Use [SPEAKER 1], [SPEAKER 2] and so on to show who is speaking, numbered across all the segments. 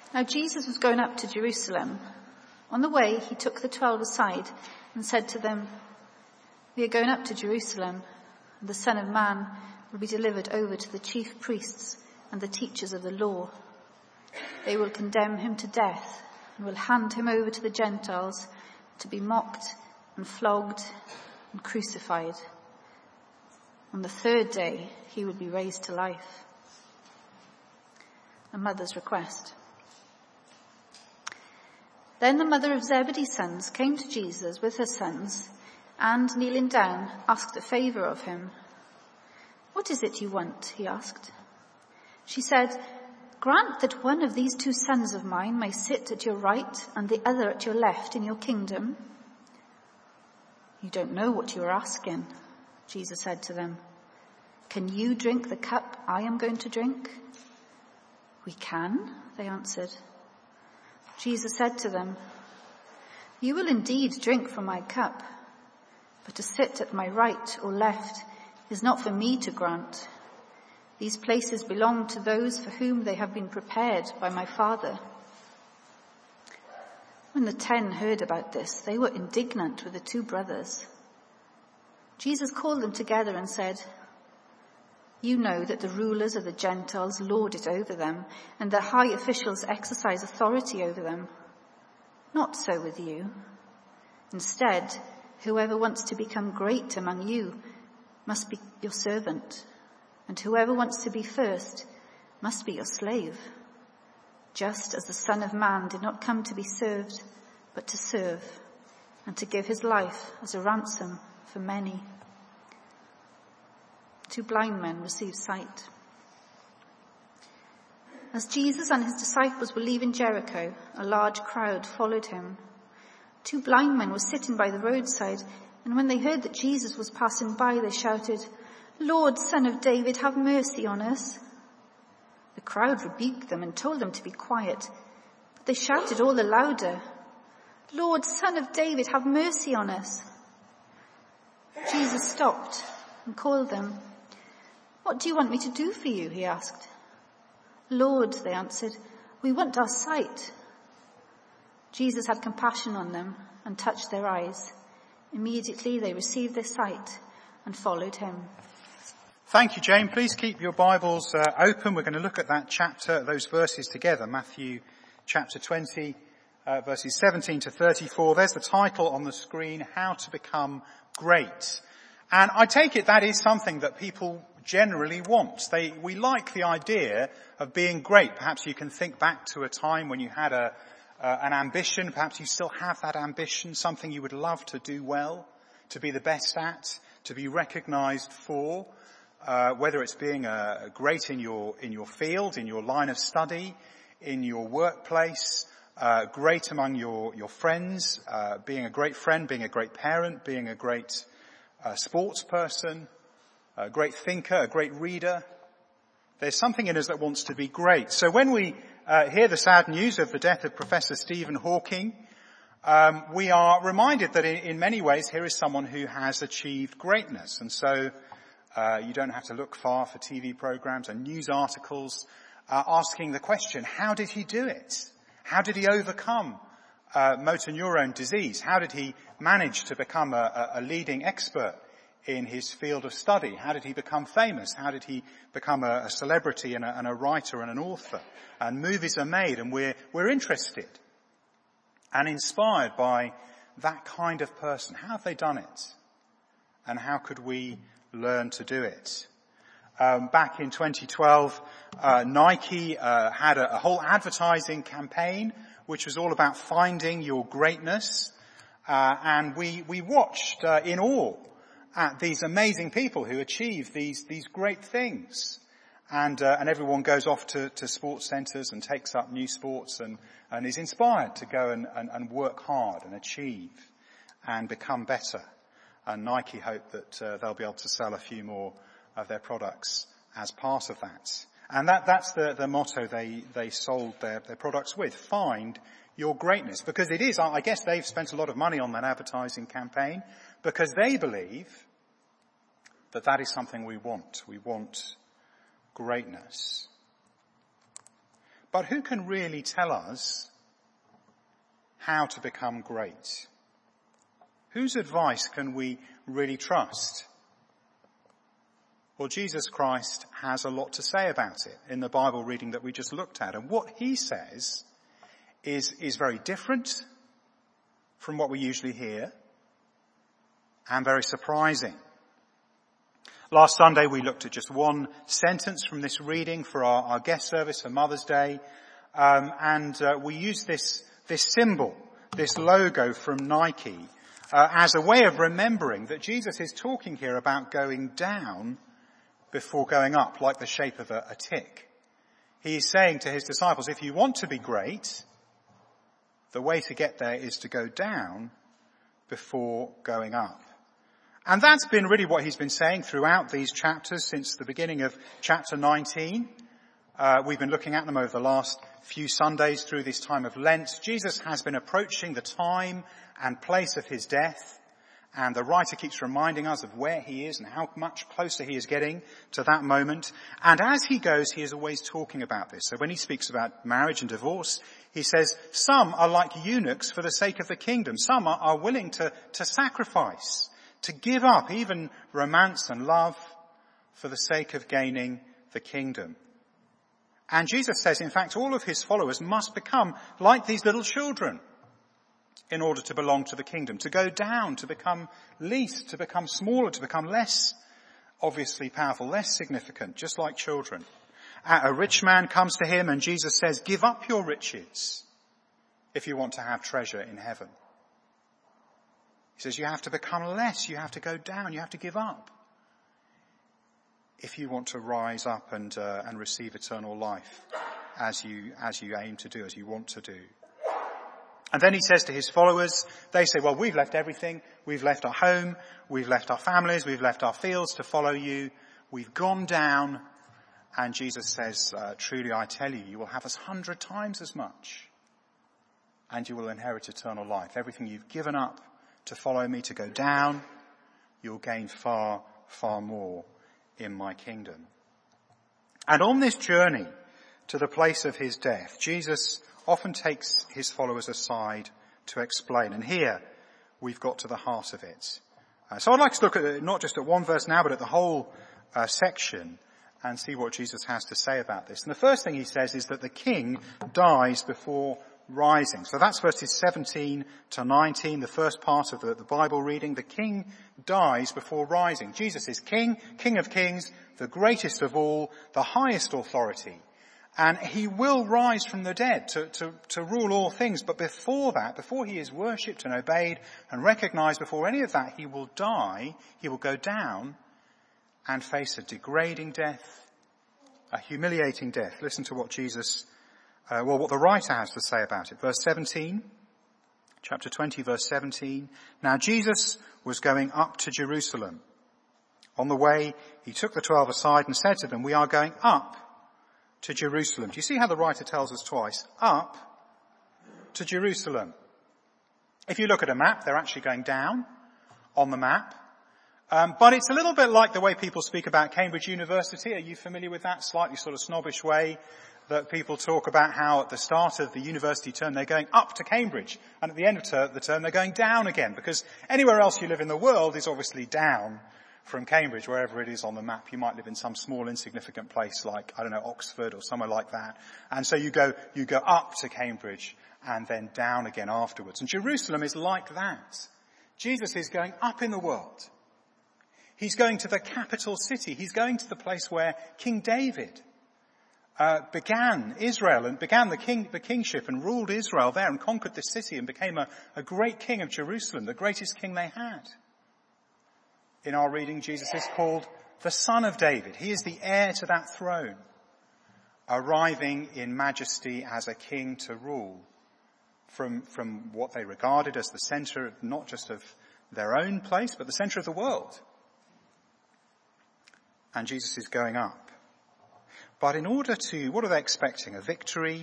[SPEAKER 1] Now Jesus was going up to Jerusalem. On the way, he took the 12 aside and said to them, "We are going up to Jerusalem, and the Son of Man will be delivered over to the chief priests and the teachers of the law. They will condemn him to death and will hand him over to the Gentiles to be mocked and flogged and crucified. On the third day, he will be raised to life." A mother's request. Then the mother of Zebedee's sons came to Jesus with her sons and, kneeling down, asked a favour of him. "What is it you want?" he asked. She said, "Grant that one of these 2 sons of mine may sit at your right and the other at your left in your kingdom." "You don't know what you are asking," Jesus said to them. "Can you drink the cup I am going to drink?" "We can," they answered. Jesus said to them, "You will indeed drink from my cup, but to sit at my right or left is not for me to grant. These places belong to those for whom they have been prepared by my Father." When the 10 heard about this, they were indignant with the 2 brothers. Jesus called them together and said, "You know that the rulers of the Gentiles lord it over them, and the high officials exercise authority over them. Not so with you. Instead, whoever wants to become great among you must be your servant, and whoever wants to be first must be your slave, just as the Son of Man did not come to be served, but to serve, and to give his life as a ransom for many." 2 blind men received sight. As Jesus and his disciples were leaving Jericho, a large crowd followed him. 2 blind men were sitting by the roadside, and when they heard that Jesus was passing by, they shouted, "Lord, Son of David, have mercy on us." The crowd rebuked them and told them to be quiet, but they shouted all the louder, "Lord, Son of David, have mercy on us." Jesus stopped and called them. "What do you want me to do for you?" he asked. "Lord," they answered, "we want our sight." Jesus had compassion on them and touched their eyes. Immediately they received their sight and followed him.
[SPEAKER 2] Thank you, Jane. Please keep your Bibles open. We're going to look at that chapter, those verses together. Matthew chapter 20, verses 17 to 34. There's the title on the screen, How to Become Great. And I take it that is something that people generally want. We like the idea of being great. Perhaps you can think back to a time when you had an ambition. Perhaps you still have that ambition, something you would love to do well, to be the best at, to be recognized for, whether it's being great in your field, in your line of study, in your workplace, great among your friends, being a great friend, being a great parent, being a great sports person, a great thinker, a great reader. There's something in us that wants to be great. So when we hear the sad news of the death of Professor Stephen Hawking, we are reminded that in many ways here is someone who has achieved greatness. And so you don't have to look far for TV programs and news articles asking the question, how did he do it? How did he overcome motor neurone disease? How did he manage to become a leading expert in his field of study? How did he become famous? How did he become a celebrity and a writer and an author? And movies are made, and we're interested and inspired by that kind of person. How have they done it? And how could we learn to do it? Back in 2012, Nike had a whole advertising campaign which was all about finding your greatness. And we watched in awe at these amazing people who achieve these great things. And everyone goes off to sports centres and takes up new sports and is inspired to go and work hard and achieve and become better. And Nike hope that they'll be able to sell a few more of their products as part of that. And that's the motto they sold their products with. Find your greatness. Because it is, I guess they've spent a lot of money on that advertising campaign because they believe that is something we want. We want greatness. But who can really tell us how to become great? Whose advice can we really trust? Well, Jesus Christ has a lot to say about it in the Bible reading that we just looked at. And what he says is very different from what we usually hear and very surprising. Last Sunday we looked at just one sentence from this reading for our guest service for Mother's Day. We used this symbol, this logo from Nike, as a way of remembering that Jesus is talking here about going down before going up, like the shape of a tick. He's saying to his disciples, if you want to be great, the way to get there is to go down before going up. And that's been really what he's been saying throughout these chapters since the beginning of chapter 19. We've been looking at them over the last few Sundays through this time of Lent. Jesus has been approaching the time and place of his death. And the writer keeps reminding us of where he is and how much closer he is getting to that moment. And as he goes, he is always talking about this. So when he speaks about marriage and divorce, he says, some are like eunuchs for the sake of the kingdom. Some are willing to sacrifice, to give up even romance and love for the sake of gaining the kingdom. And Jesus says, in fact, all of his followers must become like these little children in order to belong to the kingdom, to go down, to become least, to become smaller, to become less obviously powerful, less significant, just like children. A rich man comes to him and Jesus says, give up your riches if you want to have treasure in heaven. He says you have to become less, you have to go down, you have to give up if you want to rise up and receive eternal life as you aim to do, as you want to do. And then he says to his followers, they say, well, we've left everything. We've left our home. We've left our families. We've left our fields to follow you. We've gone down. And Jesus says, truly I tell you, you will have 100 times as much. And you will inherit eternal life. Everything you've given up to follow me, to go down, you'll gain far, far more in my kingdom. And on this journey to the place of his death, Jesus often takes his followers aside to explain. And here we've got to the heart of it. So I'd like to look at not just at one verse now, but at the whole section and see what Jesus has to say about this. And the first thing he says is that the king dies before rising. So that's verses 17 to 19, the first part of the Bible reading. The king dies before rising. Jesus is king, king of kings, the greatest of all, the highest authority. And he will rise from the dead to rule all things. But before that, before he is worshipped and obeyed and recognized, before any of that, he will die, he will go down and face a degrading death, a humiliating death. Listen to what what the writer has to say about it. Verse 17, chapter 20, verse 17. Now Jesus was going up to Jerusalem. On the way, he took the 12 aside and said to them, we are going up to Jerusalem. Do you see how the writer tells us twice? Up to Jerusalem. If you look at a map, they're actually going down on the map. But it's a little bit like the way people speak about Cambridge University. Are you familiar with that slightly sort of snobbish way that people talk about how at the start of the university term they're going up to Cambridge and at the end of the term they're going down again, because anywhere else you live in the world is obviously down from Cambridge, wherever it is on the map. You might live in some small insignificant place like, I don't know, Oxford or somewhere like that. And so you go up to Cambridge and then down again afterwards. And Jerusalem is like that. Jesus is going up in the world. He's going to the capital city. He's going to the place where King David began Israel and began the kingship and ruled Israel there and conquered the city and became a great king of Jerusalem, the greatest king they had. In our reading, Jesus is called the Son of David. He is the heir to that throne, arriving in majesty as a king to rule from what they regarded as the center, not just of their own place, but the center of the world. And Jesus is going up. But in order to, what are they expecting? A victory?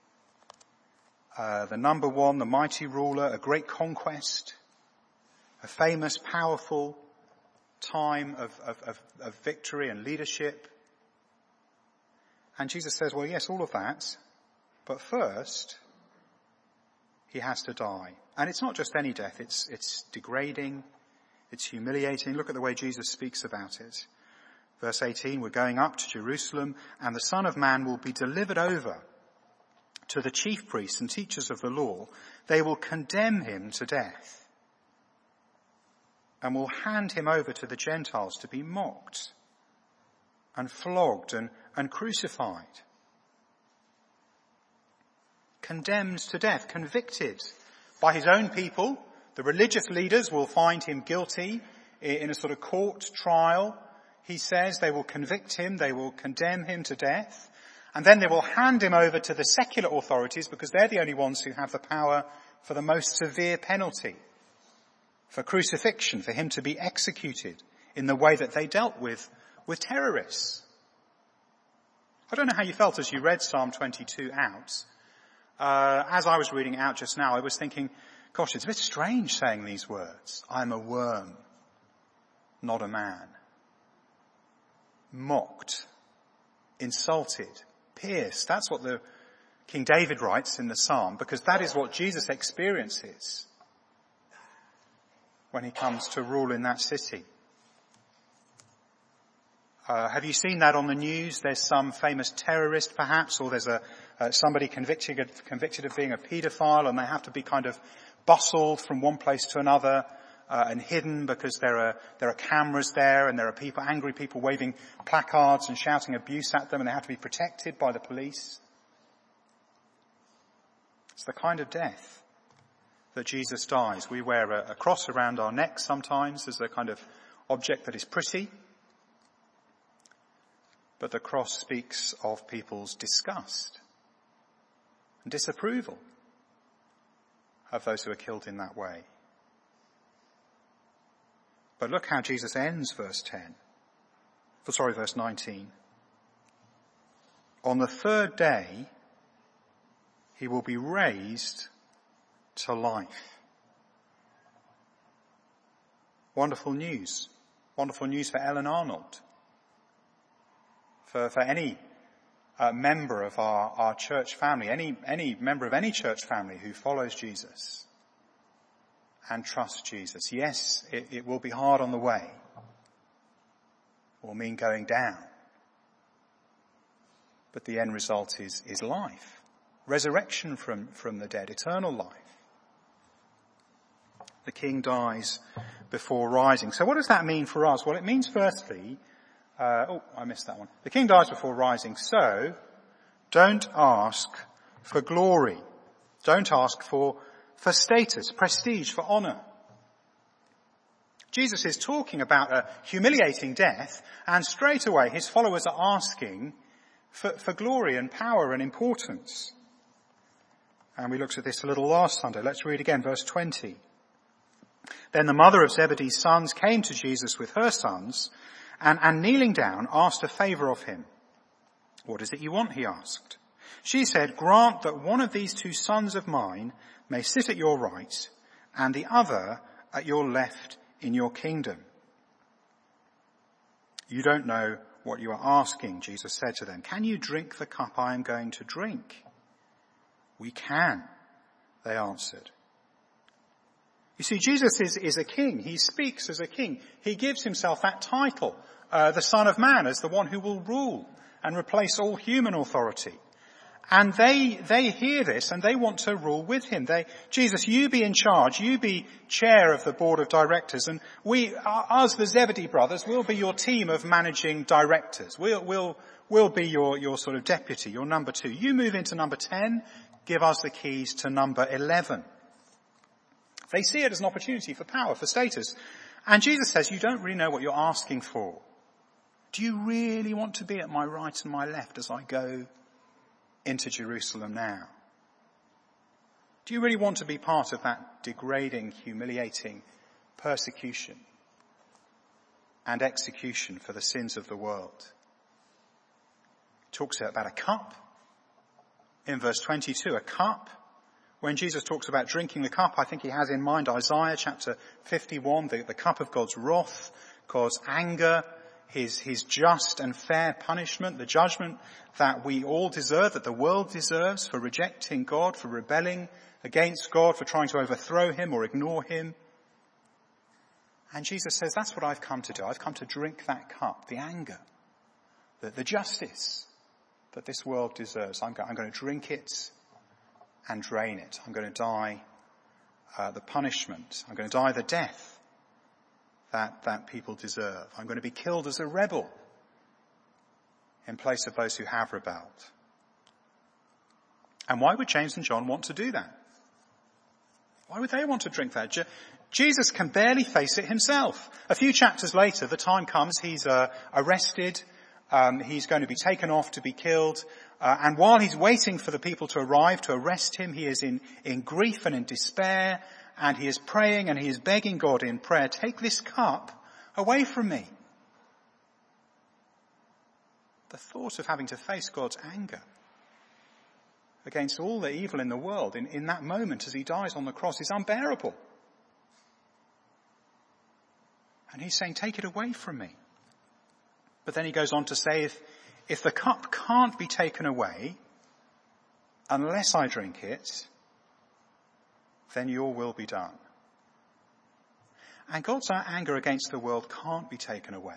[SPEAKER 2] The number one, the mighty ruler, a great conquest, a famous, powerful time of victory and leadership. And Jesus says, well, yes, all of that. But first, he has to die. And it's not just any death, it's degrading, it's humiliating. Look at the way Jesus speaks about it. Verse 18, we're going up to Jerusalem, and the Son of Man will be delivered over to the chief priests and teachers of the law. They will condemn him to death and will hand him over to the Gentiles to be mocked and flogged and crucified. Condemned to death, convicted by his own people. The religious leaders will find him guilty in a sort of court trial. He says they will convict him, they will condemn him to death, and then they will hand him over to the secular authorities because they're the only ones who have the power for the most severe penalty, for crucifixion, for him to be executed in the way that they dealt with terrorists. I don't know how you felt as you read Psalm 22 out. As I was reading it out just now, I was thinking, gosh, it's a bit strange saying these words. I'm a worm, not a man. Mocked, insulted, pierced. That's what the King David writes in the Psalm, because that is what Jesus experiences when he comes to rule in that city. Have you seen that on the news? There's some famous terrorist perhaps, or there's somebody convicted of being a paedophile, and they have to be kind of bustled from one place to another and hidden because there are cameras there, and there are people, angry people waving placards and shouting abuse at them, and they have to be protected by the police. It's the kind of death that Jesus dies. We wear a cross around our neck sometimes as a kind of object that is pretty. But the cross speaks of people's disgust and disapproval of those who are killed in that way. But look how Jesus ends verse 19. On the third day, he will be raised to life. Wonderful news. Wonderful news for Ellen Arnold. For any member of our church family, any member of any church family who follows Jesus and trusts Jesus. Yes, it will be hard on the way. It will mean going down. But the end result is life. Resurrection from the dead, eternal life. The King dies before rising. So what does that mean for us? Well, it means firstly, I missed that one. The King dies before rising, so don't ask for glory. Don't ask for status, prestige, for honor. Jesus is talking about a humiliating death, and straight away his followers are asking for glory and power and importance. And we looked at this a little last Sunday. Let's read again, verse 20. Then the mother of Zebedee's sons came to Jesus with her sons, and kneeling down, asked a favour of him. What is it you want? He asked. She said, grant that one of these two sons of mine may sit at your right and the other at your left in your kingdom. You don't know what you are asking, Jesus said to them. Can you drink the cup I am going to drink? We can, they answered. You see, Jesus is a king. He speaks as a king. He gives himself that title, the Son of Man, as the one who will rule and replace all human authority. And they hear this and they want to rule with him. Jesus, you be in charge. You be chair of the board of directors. And us, the Zebedee brothers, will be your team of managing directors. We'll be your sort of deputy, your number 2. You move into number 10. Give us the keys to number 11. They see it as an opportunity for power, for status. And Jesus says, you don't really know what you're asking for. Do you really want to be at my right and my left as I go into Jerusalem now? Do you really want to be part of that degrading, humiliating persecution and execution for the sins of the world? He talks about a cup. In verse 22, a cup. When Jesus talks about drinking the cup, I think he has in mind Isaiah chapter 51, the cup of God's wrath, God's anger. his just and fair punishment, the judgment that we all deserve, that the world deserves for rejecting God, for rebelling against God, for trying to overthrow him or ignore him. And Jesus says, that's what I've come to do. I've come to drink that cup, the anger, the justice that this world deserves. I'm going to drink it and drain it. I'm going to die the punishment. I'm going to die the death that people deserve. I'm going to be killed as a rebel in place of those who have rebelled. And why would James and John want to do that? Why would they want to drink that? Jesus can barely face it himself. A few chapters later, the time comes, he's arrested, he's going to be taken off to be killed, and while he's waiting for the people to arrive to arrest him, he is in grief and in despair, and he is praying and he is begging God in prayer, take this cup away from me. The thought of having to face God's anger against all the evil in the world in that moment as he dies on the cross is unbearable. And he's saying, take it away from me. But then he goes on to say, if the cup can't be taken away unless I drink it, then your will be done. And God's anger against the world can't be taken away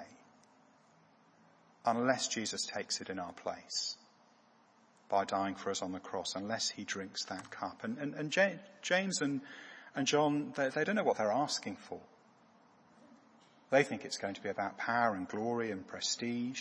[SPEAKER 2] unless Jesus takes it in our place by dying for us on the cross, unless he drinks that cup. And James and John, they don't know what they're asking for. They think it's going to be about power and glory and prestige.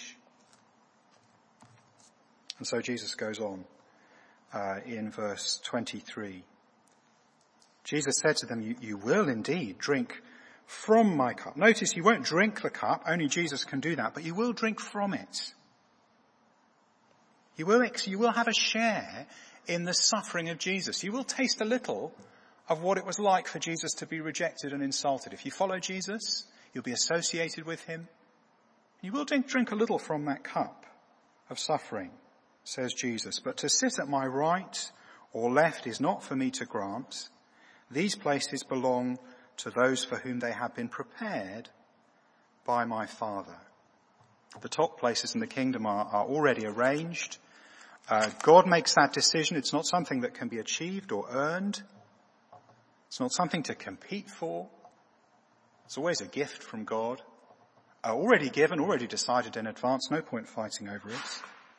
[SPEAKER 2] And so Jesus goes on in verse 23. Jesus said to them, you will indeed drink from my cup. Notice you won't drink the cup, only Jesus can do that, but you will drink from it. You will have a share in the suffering of Jesus. You will taste a little of what it was like for Jesus to be rejected and insulted. If you follow Jesus, you'll be associated with him. You will drink a little from that cup of suffering, says Jesus. But to sit at my right or left is not for me to grant. These places belong to those for whom they have been prepared by my Father. The top places in the kingdom are already arranged. God makes that decision. It's not something that can be achieved or earned. It's not something to compete for. It's always a gift from God. Already given, already decided in advance. No point fighting over it.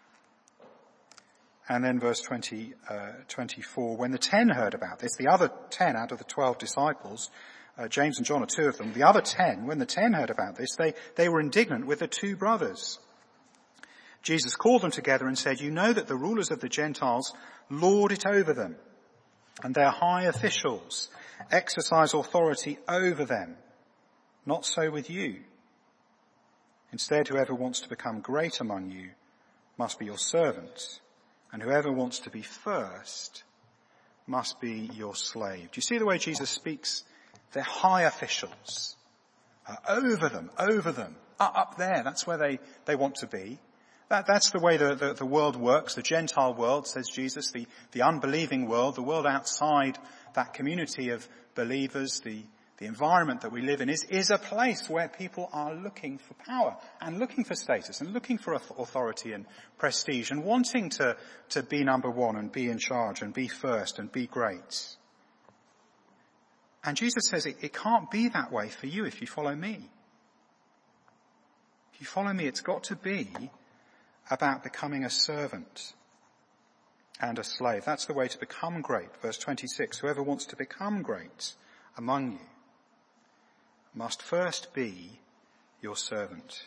[SPEAKER 2] And then verse 24, when the 10 heard about this, the other 10 out of the 12 disciples, James and John are two of them, the other 10, when the 10 heard about this, they were indignant with the two brothers. Jesus called them together and said, you know that the rulers of the Gentiles lord it over them, and their high officials exercise authority over them. Not so with you. Instead, whoever wants to become great among you must be your servant, and whoever wants to be first must be your slave. Do you see the way Jesus speaks? They're high officials. Over them, up there. That's where they want to be. That's the way the world works. The Gentile world, says Jesus, the unbelieving world, the world outside that community of believers, the environment that we live in is a place where people are looking for power and looking for status and looking for authority and prestige and wanting to be number one and be in charge and be first and be great. And Jesus says it can't be that way for you if you follow me. If you follow me, it's got to be about becoming a servant and a slave. That's the way to become great. Verse 26, whoever wants to become great among you must first be your servant.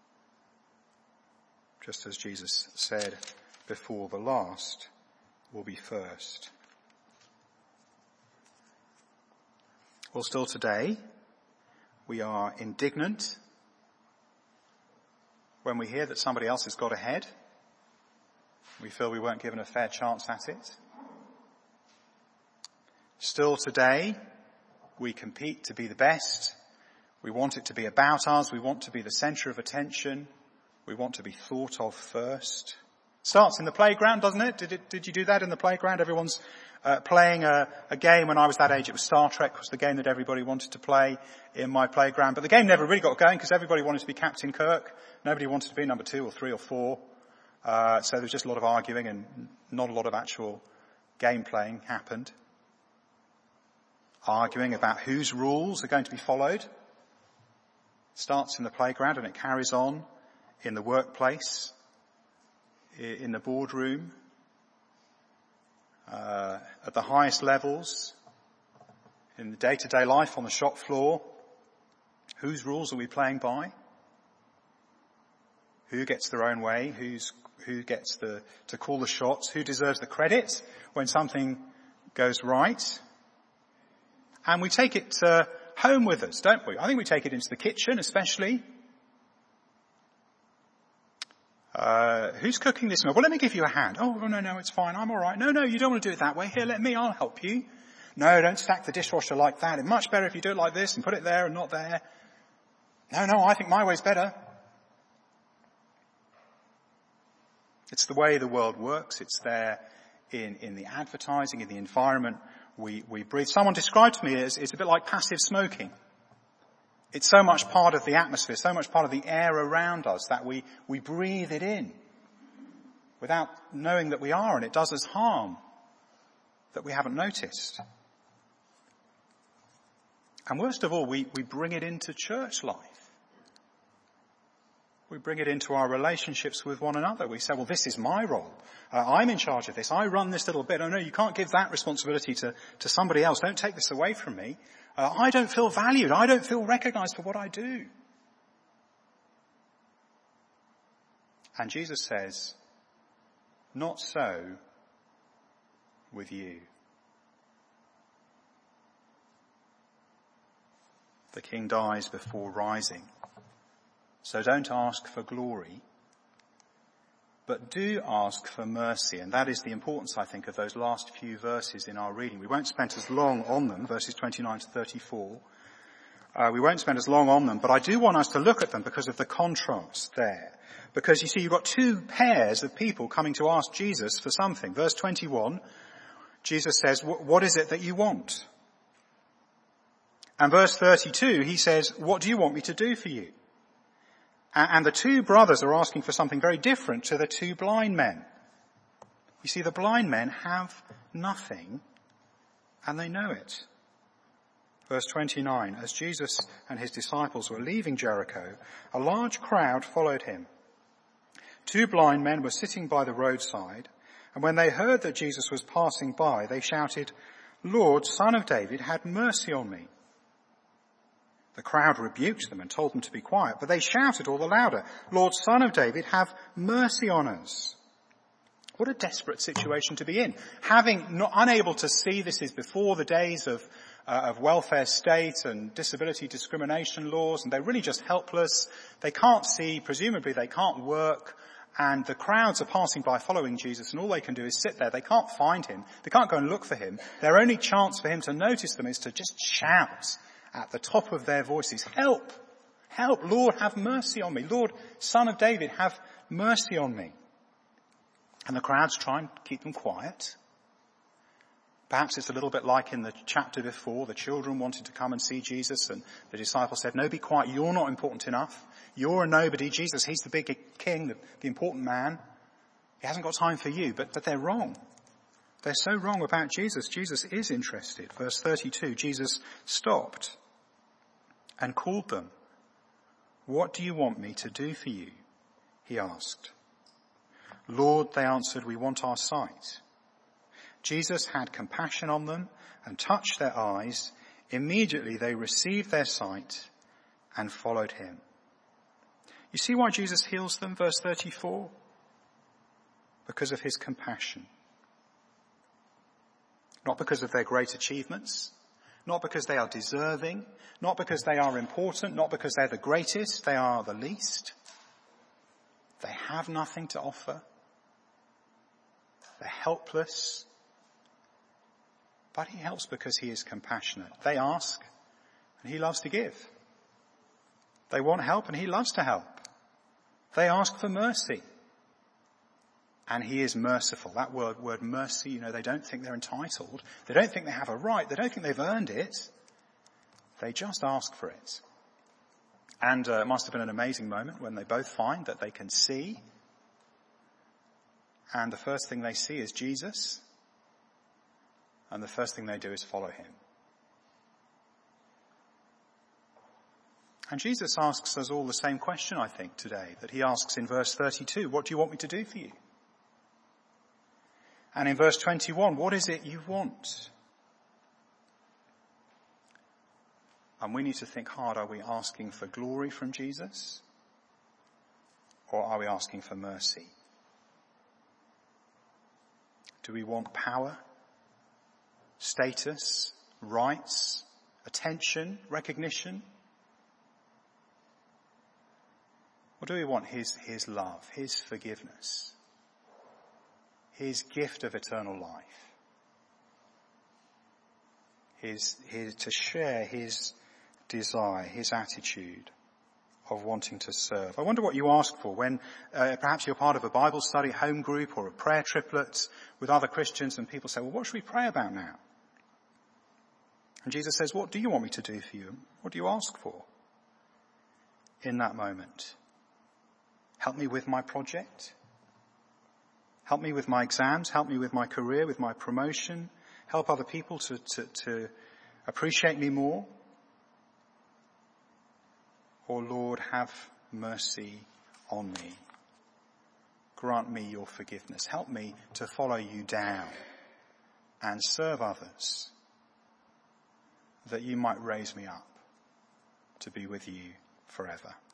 [SPEAKER 2] Just as Jesus said before, the last will be first. Well, still today, we are indignant when we hear that somebody else has got ahead. We feel we weren't given a fair chance at it. Still today, we compete to be the best. We want it to be about us. We want to be the centre of attention. We want to be thought of first. Starts in the playground, doesn't it? Did you do that in the playground? Everyone's playing a game. When I was that age, it was Star Trek was the game that everybody wanted to play in my playground. But the game never really got going because everybody wanted to be Captain Kirk. Nobody wanted to be number 2 or 3 or 4. So there was just a lot of arguing and not a lot of actual game playing happened. Arguing about whose rules are going to be followed. Starts in the playground and it carries on in the workplace, in the boardroom, at the highest levels, in the day-to-day life on the shop floor. Whose rules are we playing by? Who gets their own way? Who gets to call the shots? Who deserves the credit when something goes right? And we take it home with us, don't we? I think we take it into the kitchen especially. Who's cooking this meal? Well, let me give you a hand. Oh, no, it's fine. I'm all right. No, you don't want to do it that way. Here, let me. I'll help you. No, don't stack the dishwasher like that. It's much better if you do it like this and put it there and not there. No, I think my way's better. It's the way the world works. It's there in the advertising, in the environment we breathe. Someone described to me as it's a bit like passive smoking. It's so much part of the atmosphere, so much part of the air around us that we breathe it in without knowing that we are, and it does us harm that we haven't noticed. And worst of all, we bring it into church life. We bring it into our relationships with one another. We say, well, this is my role. I'm in charge of this. I run this little bit. Oh no, you can't give that responsibility to somebody else. Don't take this away from me. I don't feel valued. I don't feel recognized for what I do. And Jesus says, not so with you. The king dies before rising. So don't ask for glory, but do ask for mercy. And that is the importance, I think, of those last few verses in our reading. We won't spend as long on them, verses 29 to 34. We won't spend as long on them, but I do want us to look at them because of the contrast there. Because you see, you've got two pairs of people coming to ask Jesus for something. Verse 21, Jesus says, what is it that you want? And verse 32, he says, what do you want me to do for you? And the two brothers are asking for something very different to the two blind men. You see, the blind men have nothing, and they know it. Verse 29, as Jesus and his disciples were leaving Jericho, a large crowd followed him. Two blind men were sitting by the roadside, and when they heard that Jesus was passing by, they shouted, Lord, Son of David, have mercy on me. The crowd rebuked them and told them to be quiet, but they shouted all the louder, Lord, Son of David, have mercy on us. What a desperate situation to be in. Unable to see, this is before the days of welfare state and disability discrimination laws, and they're really just helpless. They can't see, presumably they can't work, and the crowds are passing by following Jesus, and all they can do is sit there. They can't find him. They can't go and look for him. Their only chance for him to notice them is to just shout at the top of their voices, help, Lord, have mercy on me. Lord, Son of David, have mercy on me. And the crowds try and keep them quiet. Perhaps it's a little bit like in the chapter before, the children wanted to come and see Jesus and the disciples said, no, be quiet, you're not important enough. You're a nobody. Jesus, he's the big king, the important man. He hasn't got time for you, but they're wrong. They're so wrong about Jesus. Jesus is interested. Verse 32, Jesus stopped and called them. What do you want me to do for you? He asked. Lord, they answered, we want our sight. Jesus had compassion on them and touched their eyes. Immediately they received their sight and followed him. You see why Jesus heals them, verse 34? Because of his compassion. Not because of their great achievements, not because they are deserving, not because they are important, not because they're the greatest, they are the least. They have nothing to offer. They're helpless. But he helps because he is compassionate. They ask, and he loves to give. They want help, and he loves to help. They ask for mercy. And he is merciful. That word mercy, they don't think they're entitled. They don't think they have a right. They don't think they've earned it. They just ask for it. And it must have been an amazing moment when they both find that they can see. And the first thing they see is Jesus. And the first thing they do is follow him. And Jesus asks us all the same question, I think, today, that he asks in verse 32, what do you want me to do for you? And in verse 21, what is it you want? And we need to think hard, are we asking for glory from Jesus? Or are we asking for mercy? Do we want power, status, rights, attention, recognition? Or do we want his love, his forgiveness, his gift of eternal life, his to share his desire, his attitude of wanting to serve? I wonder what you ask for when perhaps you're part of a Bible study, home group, or a prayer triplet with other Christians, and people say, well, what should we pray about now? And Jesus says, what do you want me to do for you? What do you ask for in that moment? Help me with my project. Help me with my exams. Help me with my career, with my promotion. Help other people to appreciate me more. Or, Lord, have mercy on me. Grant me your forgiveness. Help me to follow you down and serve others, that you might raise me up to be with you forever.